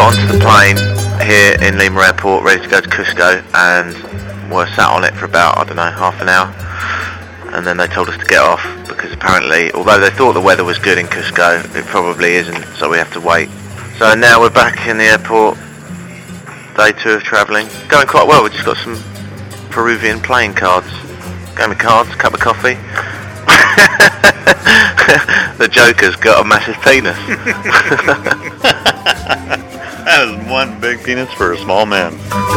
got onto the plane here in Lima Airport, ready to go to Cusco, and were sat on it for about, I don't know, half an hour. And then they told us to get off because apparently, although they thought the weather was good in Cusco, it probably isn't, so we have to wait. So now we're back in the airport, day 2 of travelling. Going quite well, we just got some Peruvian playing cards. Game of cards, cup of coffee. The Joker's got a massive penis. That is one big penis for a small man.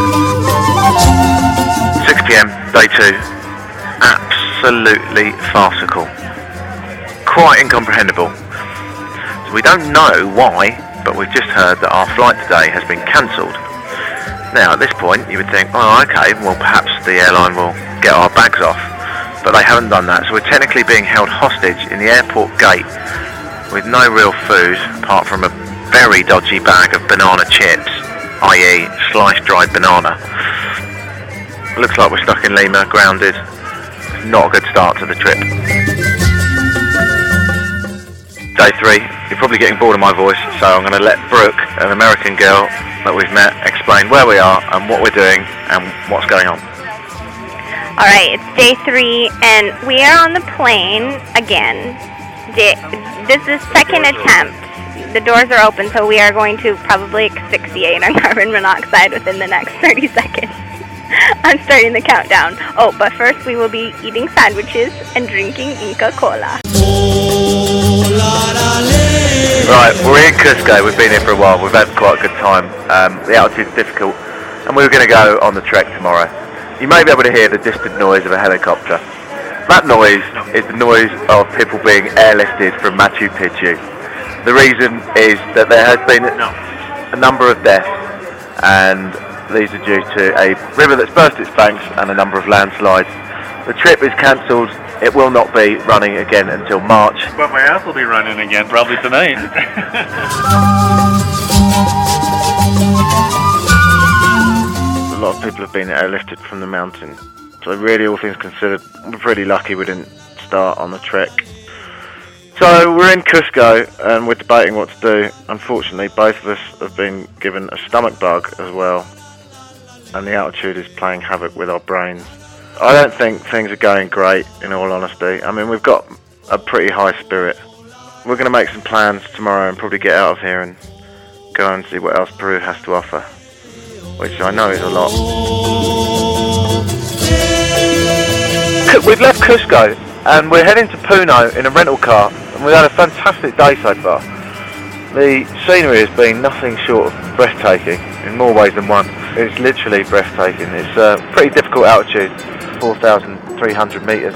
6 p.m, day 2. Absolutely farcical. Quite incomprehensible. So we don't know why, but we've just heard that our flight today has been cancelled. Now at this point you would think, oh okay, well perhaps the airline will get our bags off. But they haven't done that, so we're technically being held hostage in the airport gate with no real food apart from a very dodgy bag of banana chips, i.e. sliced dried banana. Looks like we're stuck in Lima, grounded. Not a good start to the trip. Day 3, you're probably getting bored of my voice, so I'm going to let Brooke, an American girl that we've met, explain where we are and what we're doing and what's going on. Alright, it's day 3 and we are on the plane again. This is second attempt. The doors are open, so we are going to probably asphyxiate on carbon monoxide within the next 30 seconds. I'm starting the countdown. Oh, but first we will be eating sandwiches and drinking Inca Cola. Right, we're in Cusco. We've been here for a while. We've had quite a good time. The altitude's difficult, and we were going to go on the trek tomorrow. You may be able to hear the distant noise of a helicopter. That noise is the noise of people being airlifted from Machu Picchu. The reason is that there has been a number of deaths, and these are due to a river that's burst its banks and a number of landslides. The trip is cancelled. It will not be running again until March. But my ass will be running again, probably tonight. A lot of people have been airlifted from the mountain. So really, all things considered, we're pretty lucky we didn't start on the trek. So we're in Cusco and we're debating what to do. Unfortunately, both of us have been given a stomach bug as well. And the altitude is playing havoc with our brains. I don't think things are going great, in all honesty. I mean, we've got a pretty high spirit. We're going to make some plans tomorrow and probably get out of here and go and see what else Peru has to offer, which I know is a lot. We've left Cusco and we're heading to Puno in a rental car, and we've had a fantastic day so far. The scenery has been nothing short of breathtaking in more ways than one. It's literally breathtaking. It's a pretty difficult altitude, 4,300 metres.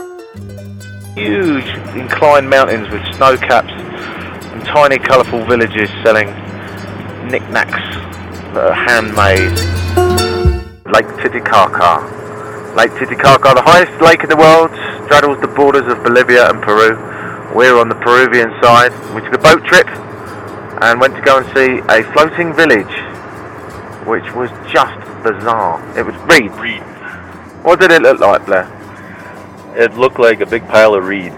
Huge inclined mountains with snow caps and tiny colourful villages selling knickknacks that are handmade. Lake Titicaca. Lake Titicaca, the highest lake in the world, straddles the borders of Bolivia and Peru. We're on the Peruvian side. We took a boat trip and went to go and see a floating village, which was just bizarre. It was reeds. What did it look like, Blair? It looked like a big pile of reeds.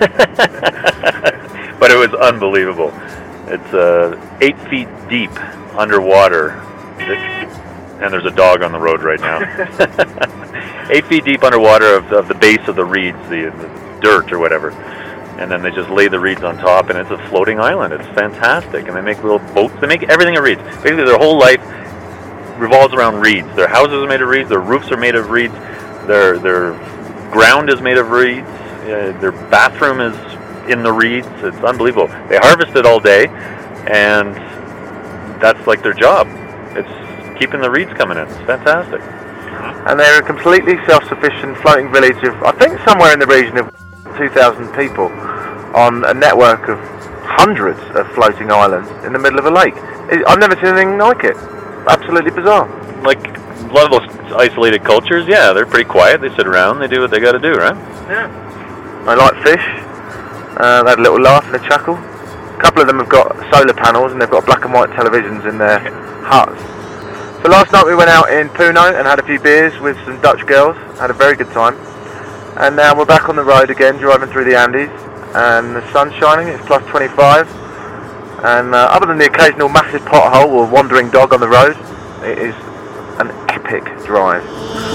But it was unbelievable. It's 8 feet deep underwater. And there's a dog on the road right now. 8 feet deep underwater of the base of the reeds, the dirt or whatever. And then they just lay the reeds on top, and it's a floating island. It's fantastic. And they make little boats. They make everything of reeds. Basically, their whole life revolves around reeds. Their houses are made of reeds. Their roofs are made of reeds. Their ground is made of reeds. Their bathroom is in the reeds. It's unbelievable. They harvest it all day, and that's like their job. It's keeping the reeds coming in. It's fantastic. And they're a completely self-sufficient floating village of, I think, somewhere in the region of 2,000 people on a network of hundreds of floating islands in the middle of a lake. I've never seen anything like it. Absolutely bizarre. Like a lot of those isolated cultures, yeah, they're pretty quiet. They sit around, they do what they got to do, right? Yeah. I like fish. They had a little laugh and a chuckle. A couple of them have got solar panels and they've got black and white televisions in their huts. So last night we went out in Puno and had a few beers with some Dutch girls. Had a very good time. And now we're back on the road again, driving through the Andes. And the sun's shining, it's plus 25. And other than the occasional massive pothole or wandering dog on the road, it is an epic drive.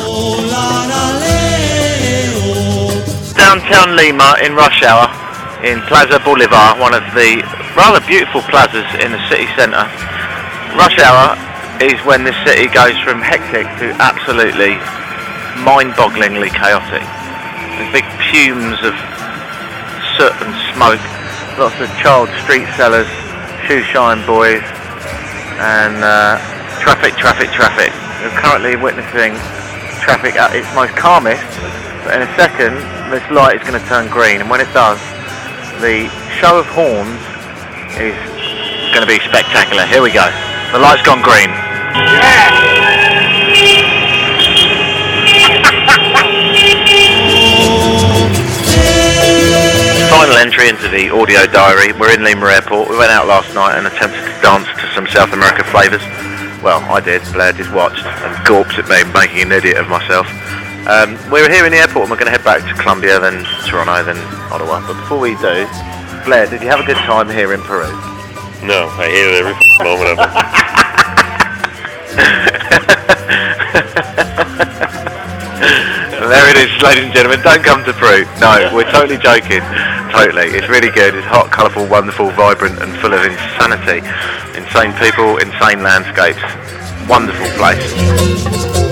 Downtown Lima in rush hour in Plaza Bolivar, one of the rather beautiful plazas in the city centre. Rush hour is when this city goes from hectic to absolutely mind-bogglingly chaotic. There's big fumes of soot and smoke, lots of child street sellers, shoe shine boys, and traffic. We're currently witnessing traffic at its most calmest, but in a second this light is going to turn green, and when it does, the show of horns is going to be spectacular. Here we go. The light's gone green. Final entry into the audio diary. We're in Lima Airport. We went out last night and attempted to dance to some South American flavours. Well, I did. Blair just watched and gawped at me, making an idiot of myself. We're here in the airport and we're going to head back to Colombia, then Toronto, then Ottawa. But before we do, Blair, did you have a good time here in Peru? No, I hated every moment of it. There it is, ladies and gentlemen. Don't come to Peru. No, we're totally joking. Totally. It's really good. It's hot, colourful, wonderful, vibrant and full of insanity. Insane people, insane landscapes. Wonderful place.